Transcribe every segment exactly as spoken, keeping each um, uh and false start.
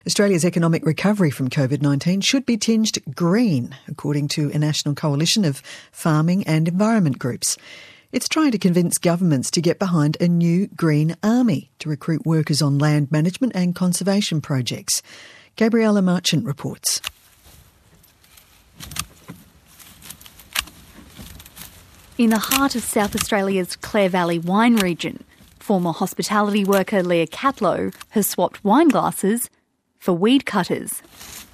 Australia's economic recovery from COVID nineteen should be tinged green, according to a national coalition of farming and environment groups. It's trying to convince governments to get behind a new green army to recruit workers on land management and conservation projects. Gabriella Marchant reports. In the heart of South Australia's Clare Valley wine region, former hospitality worker Leah Catlow has swapped wine glasses for weed cutters.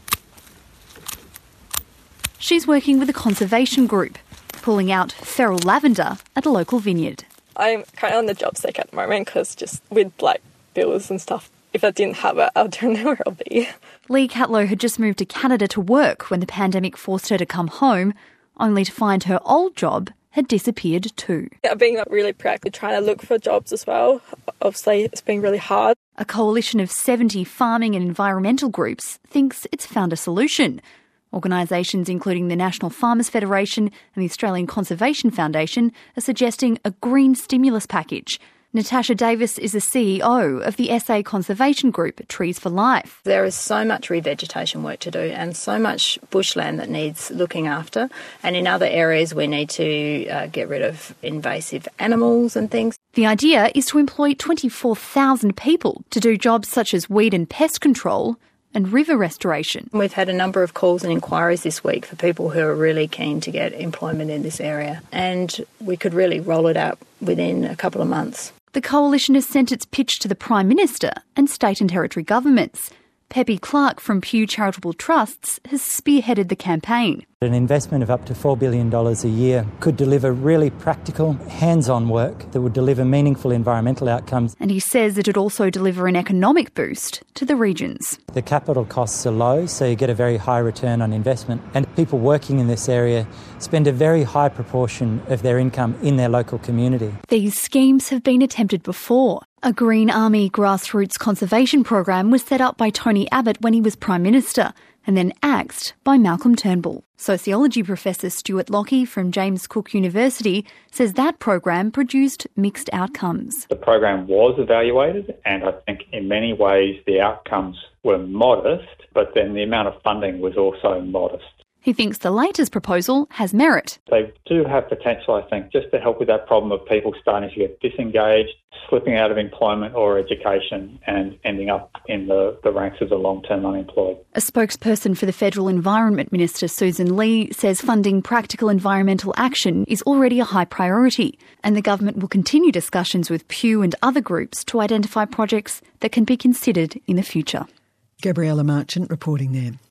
She's working with a conservation group, pulling out feral lavender at a local vineyard. I'm currently on the job seek at the moment because just with like bills and stuff, if I didn't have it, I don't know where I'll be. Lee Catlow had just moved to Canada to work when the pandemic forced her to come home, only to find her old job had disappeared too. Yeah, being really proactive, trying to look for jobs as well. Obviously, it's been really hard. A coalition of seventy farming and environmental groups thinks it's found a solution. Organisations including the National Farmers Federation and the Australian Conservation Foundation are suggesting a green stimulus package. Natasha Davis is the C E O of the S A Conservation Group, Trees for Life. There is so much revegetation work to do and so much bushland that needs looking after. And in other areas we need to uh, get rid of invasive animals and things. The idea is to employ twenty-four thousand people to do jobs such as weed and pest control and river restoration. We've had a number of calls and inquiries this week for people who are really keen to get employment in this area. And we could really roll it out within a couple of months. The coalition has sent its pitch to the Prime Minister and state and territory governments. Peppy Clark from Pew Charitable Trusts has spearheaded the campaign. An investment of up to four billion dollars a year could deliver really practical, hands-on work that would deliver meaningful environmental outcomes. And he says it'd also deliver an economic boost to the regions. The capital costs are low, so you get a very high return on investment. And people working in this area spend a very high proportion of their income in their local community. These schemes have been attempted before. A Green Army grassroots conservation program was set up by Tony Abbott when he was Prime Minister, and then axed by Malcolm Turnbull. Sociology professor Stuart Lockie from James Cook University says that program produced mixed outcomes. The program was evaluated, and I think in many ways the outcomes were modest, but then the amount of funding was also modest. He thinks the latest proposal has merit. They do have potential, I think, just to help with that problem of people starting to get disengaged, slipping out of employment or education and ending up in the, the ranks as a long-term unemployed. A spokesperson for the Federal Environment Minister, Susan Lee, says funding practical environmental action is already a high priority, and the government will continue discussions with Pew and other groups to identify projects that can be considered in the future. Gabriella Marchant reporting there.